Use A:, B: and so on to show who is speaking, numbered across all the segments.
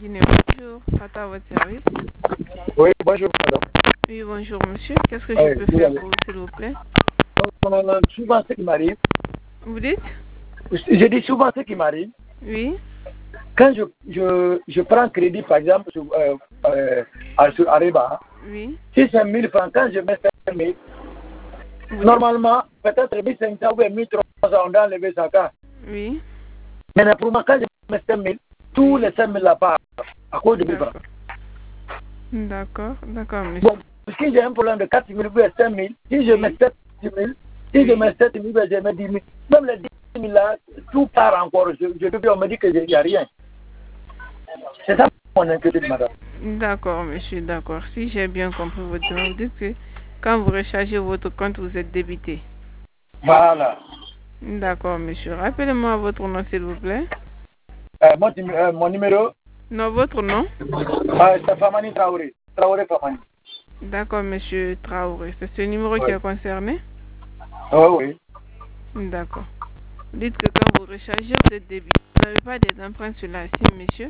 A: Guinée, bonjour. Fata à votre service.
B: Oui, bonjour, madame.
A: Oui, bonjour, monsieur. Qu'est-ce que je peux faire pour vous, s'il vous plaît?
B: Souvent, ce qui m'arrive,
A: Vous dites?
B: je dis souvent ce qui m'arrive,
A: Oui.
B: quand je prends crédit, par exemple, sur Ariba,
A: Oui.
B: si c'est 1000 francs, quand je mets 5000, normalement, peut-être 1500 ou 1300, on doit enlever ça.
A: Oui.
B: Mais pour moi, quand je mets 5000, tous les 5000 là part à cause de 1000 francs.
A: D'accord, monsieur.
B: Bon, si j'ai un problème de 4000 ou 5000, si je mets 7000, si je mets 7000, je mets 10 000. Même les 10 000 là, tout part encore. On me dit qu'il n'y a rien. C'est ça mon inquiétude, madame.
A: D'accord, monsieur, d'accord. Si j'ai bien compris votre demande, vous dites que quand vous rechargez votre compte, vous êtes débité.
B: Voilà.
A: D'accord, monsieur. Rappelez-moi votre nom, s'il vous plaît.
B: Mon numéro?
A: Non, votre nom?
B: C'est Famani Traoré. Traoré Famani.
A: D'accord, monsieur Traoré. C'est ce numéro qui est concerné?
B: Oh, oui.
A: D'accord. Vous dites que quand vous rechargez, vous êtes débité. Vous n'avez pas des empreintes sur la SIM, monsieur?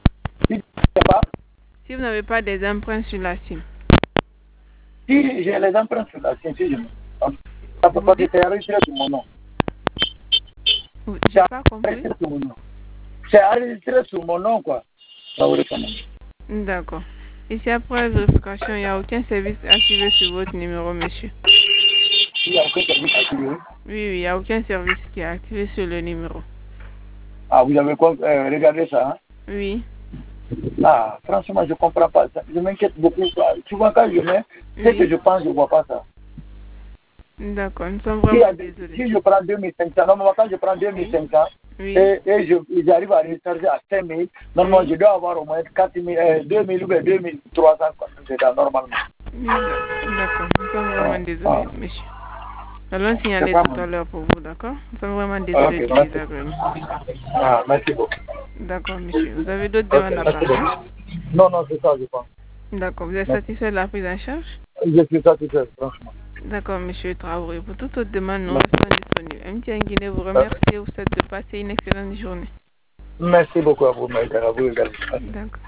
A: Si vous n'avez pas des empreintes sur la SIM.
B: Si j'ai les empreintes sur la SIM, si je ça peut pas être enregistré sur mon nom.
A: J'ai pas compris.
B: C'est enregistré sur mon nom, quoi.
A: D'accord. Ici, après vérification, il n'y a aucun service activé sur votre numéro, monsieur.
B: Il n'y a aucun service activé?
A: Oui, il n'y a aucun service qui est activé sur le numéro.
B: Ah, vous avez regardé ça, hein?
A: Oui.
B: Ah, franchement, je ne comprends pas ça. Je m'inquiète beaucoup. Souvent, quand je mets, c'est que je pense, je ne vois pas ça.
A: D'accord, nous sommes vraiment désolés.
B: Si je prends 2500, normalement, quand je prends 2500, et j'arrive à recharger à 5000, normalement, je dois avoir au moins 2000 ou 2300, c'est normalement.
A: D'accord, nous sommes vraiment désolés, monsieur. Allons signaler tout à l'heure pour vous, d'accord? Nous sommes vraiment désolés du désagrément.
B: Ah, merci beaucoup.
A: D'accord, monsieur. Vous avez d'autres demandes à parler?
B: Non, c'est ça, je pense.
A: D'accord, vous êtes satisfait de la prise en charge?
B: Je suis satisfait, franchement.
A: D'accord, monsieur Traoré. Pour toute autre demande, nous restons disponibles. MTN Guinée vous remercie et vous souhaite de passer une excellente journée.
B: Merci beaucoup à vous, Maïka. À vous également.
A: D'accord.